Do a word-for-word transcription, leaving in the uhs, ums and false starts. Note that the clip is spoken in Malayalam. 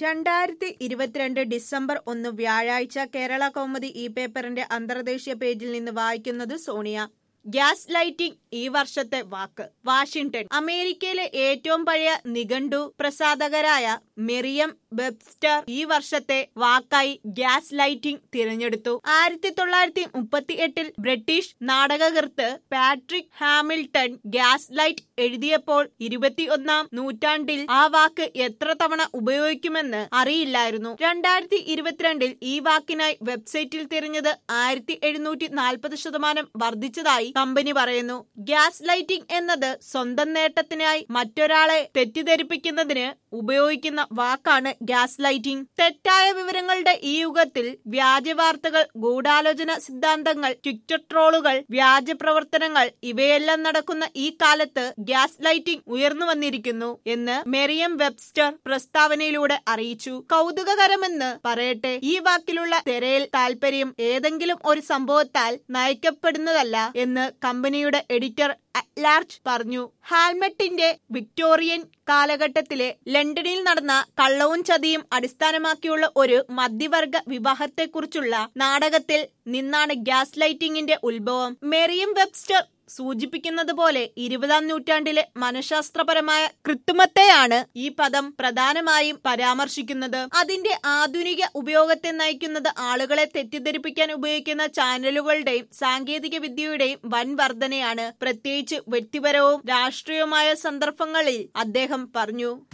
രണ്ടായിരത്തി ഇരുപത്തിരണ്ട് ഡിസംബർ ഒന്ന് വ്യാഴാഴ്ച കേരള കൗമുദി ഈ പേപ്പറിന്റെ അന്തർദേശീയ പേജിൽ നിന്ന് വായിക്കുന്നത് സോണിയ. ഗ്യാസ് ലൈറ്റിംഗ് ഈ വർഷത്തെ വാക്ക്. വാഷിംഗ്ടൺ. അമേരിക്കയിലെ ഏറ്റവും പഴയ നിഘണ്ടു പ്രസാധകരായ മെറിയം വെബ്സ്റ്റർ ഈ വർഷത്തെ വാക്കായി ഗ്യാസ് ലൈറ്റിംഗ് തിരഞ്ഞെടുത്തു. ആയിരത്തി തൊള്ളായിരത്തി മുപ്പത്തി എട്ടിൽ ബ്രിട്ടീഷ് നാടകകൃത്ത് പാട്രിക് ഹാമിൽട്ടൺ ഗ്യാസ് ലൈറ്റ് എഴുതിയപ്പോൾ ഇരുപത്തിയൊന്നാം നൂറ്റാണ്ടിൽ ആ വാക്ക് എത്ര തവണ ഉപയോഗിക്കുമെന്ന് അറിയില്ലായിരുന്നു. രണ്ടായിരത്തി ഇരുപത്തിരണ്ടിൽ ഈ വാക്കിനായി വെബ്സൈറ്റിൽ തിരഞ്ഞത് ആയിരത്തി എഴുന്നൂറ്റി നാൽപ്പത് ശതമാനം വർദ്ധിച്ചതായി കമ്പനി പറയുന്നു. ഗ്യാസ് ലൈറ്റിംഗ് എന്നത് സ്വന്തം നേട്ടത്തിനായി മറ്റൊരാളെ തെറ്റിദ്ധരിപ്പിക്കുന്നതിന് ഉപയോഗിക്കുന്ന വാക്കാണ് ഗ്യാസ് ലൈറ്റിംഗ്. തെറ്റായ വിവരങ്ങളുടെ ഈ യുഗത്തിൽ വ്യാജ വാർത്തകൾ, ഗൂഢാലോചന സിദ്ധാന്തങ്ങൾ, ട്വിറ്റർ ട്രോളുകൾ, വ്യാജ പ്രവർത്തനങ്ങൾ ഇവയെല്ലാം നടക്കുന്ന ഈ കാലത്ത് ഗ്യാസ് ലൈറ്റിംഗ് ഉയർന്നു വന്നിരിക്കുന്നു എന്ന് മെറിയം വെബ്സ്റ്റർ പ്രസ്താവനയിലൂടെ അറിയിച്ചു. കൗതുകകരമെന്ന് പറയട്ടെ, ഈ വാക്കിലുള്ള തിരയൽ താൽപര്യം ഏതെങ്കിലും ഒരു സംഭവത്താൽ നയിക്കപ്പെടുന്നതല്ല എന്ന് കമ്പനിയുടെ എഡിറ്റർ അറ്റ്ലാർജ് പറഞ്ഞു. ഹാൽമെറ്റിന്റെ വിക്ടോറിയൻ കാലഘട്ടത്തിലെ ലണ്ടനിൽ നടന്ന കള്ളവും ചതിയും അടിസ്ഥാനമാക്കിയുള്ള ഒരു മധ്യവർഗ വിവാഹത്തെക്കുറിച്ചുള്ള നാടകത്തിൽ നിന്നാണ് ഗ്യാസ് ലൈറ്റിംഗിന്റെ ഉത്ഭവം. മെറിയം വെബ്സ്റ്റർ സൂചിപ്പിക്കുന്നത് പോലെ ഇരുപതാം നൂറ്റാണ്ടിലെ മനഃശാസ്ത്രപരമായ കൃത്രിമത്തെയാണ് ഈ പദം പ്രധാനമായും പരാമർശിക്കുന്നത്. അതിന്റെ ആധുനിക ഉപയോഗത്തെ നയിക്കുന്നത് ആളുകളെ തെറ്റിദ്ധരിപ്പിക്കാൻ ഉപയോഗിക്കുന്ന ചാനലുകളുടെയും സാങ്കേതിക വിദ്യയുടെയും വൻ വർധനയാണ്, പ്രത്യേകിച്ച് വ്യക്തിപരവും രാഷ്ട്രീയവുമായ സന്ദർഭങ്ങളിൽ, അദ്ദേഹം പറഞ്ഞു.